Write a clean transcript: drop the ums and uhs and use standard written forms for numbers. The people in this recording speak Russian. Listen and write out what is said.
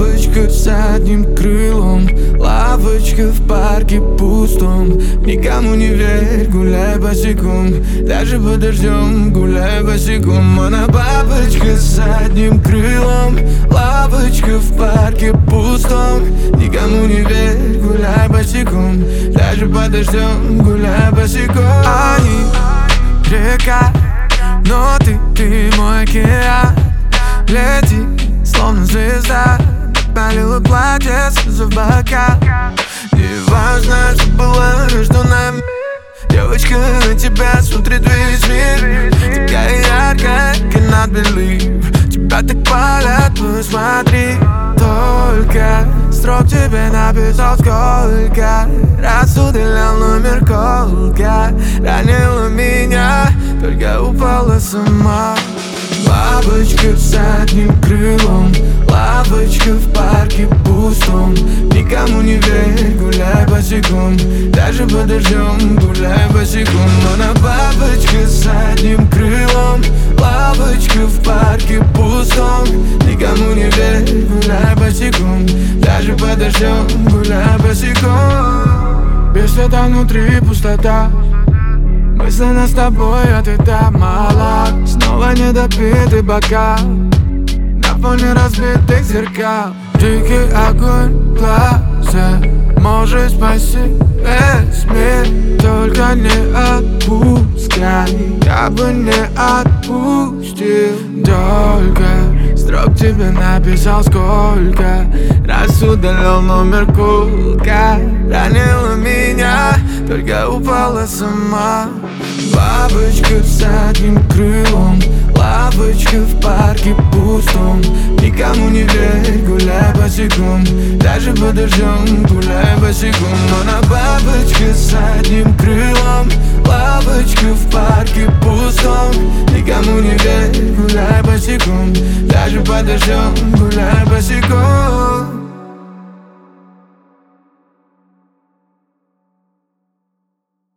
Бабочка с одним крылом, лавочка в парке пустом. Никому не верь, гуляй босиком, даже под дождем гуляй босиком. Она бабочка с одним крылом, лавочка в парке пустом. Никому не верь, гуляй босиком, даже под дождем гуляй босиком. Они река, но ты мой океан. Лети, словно звезда, палила платье за бока. Неважно, что было между нами, девочка, на тебя смотрит весь мир. Такая яркая, cannot believe. Тебя так палят, посмотри. Только строк тебе написал сколько раз удалял номер колка. Ранила меня, только упала сама. Бабочка с одним крылом, лавочка в парке пустом. Никому не верь, гуляй босиком, даже под дождем гуляй босиком. Она бабочка с одним крылом, лавочка в парке пустом. Никому не верь, гуляй босиком, даже под дождем гуляй босиком. Без света внутри пустота, мысленно с тобой ответа мало. Снова недопитый бокал на фоне разбитых зеркал. Дикий огонь в глаза может спасти весь мир. Только не отпускай, я бы не отпустил. Только строк тебе написал сколько раз удалял номер колка. Ранила меня, только упала сама. Бабочка с одним крылом, лавочка в парке пустом. Никому не верь, гуляй босиком, даже под дождем гуляй босиком. Она бабочка с одним крылом, лавочка в парке пустом. Никому не верь, гуляй босиком, даже под дождем гуляй босиком.